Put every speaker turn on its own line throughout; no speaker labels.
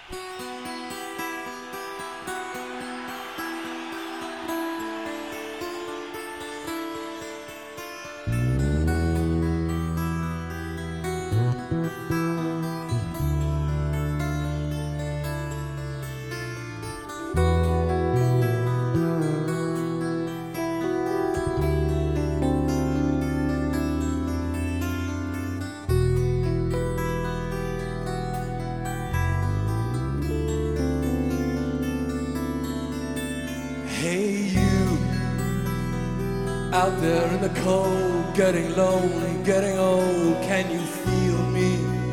Hey you, out there in the cold, getting lonely, getting old, can you feel me?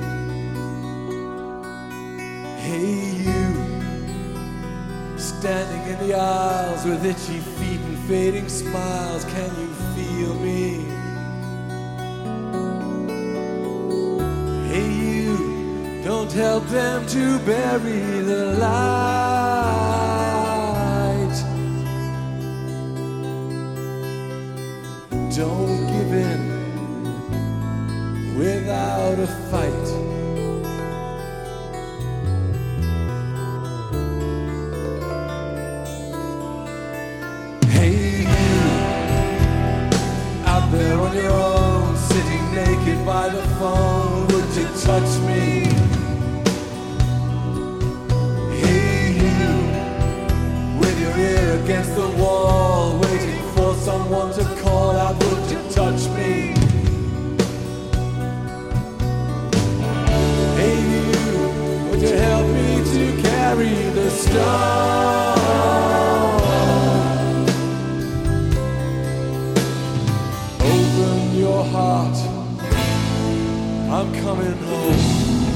Hey you, standing in the aisles with itchy feet and fading smiles, can you feel me? Hey you, don't help them to bury the light. Don't give in without a fight. Hey you, out there on your own, sitting naked by the phone, would you touch me? Hey you, with your ear against the wall, waiting for someone to call out, would you touch me? Hey you, would you help me to carry the stone? Open your heart, I'm coming home.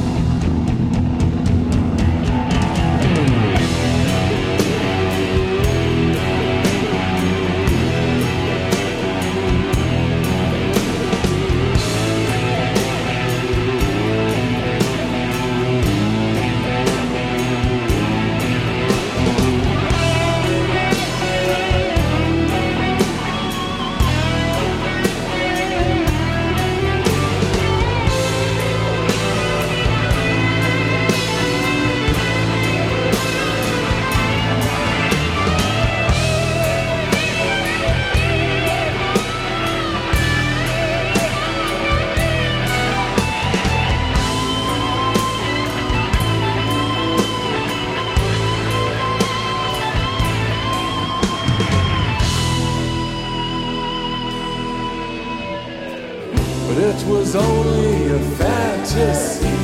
But it was only a fantasy.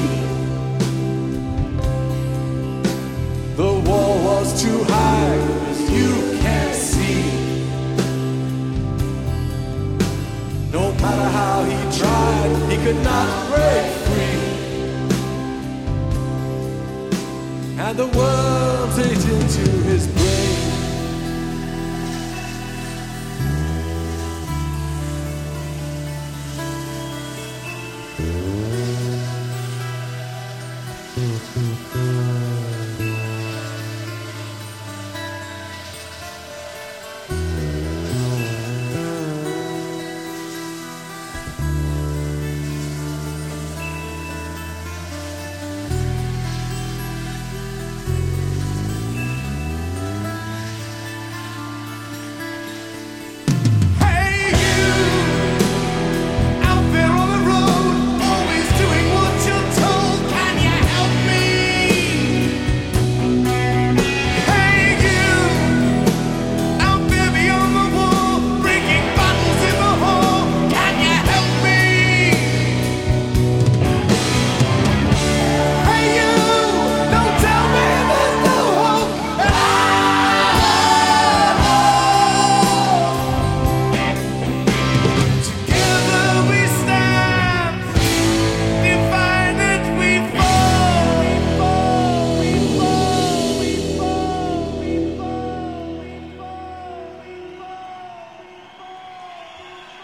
The wall was too high, as you can't see. No matter how he tried, he could not break free. And the worms ate into his brain.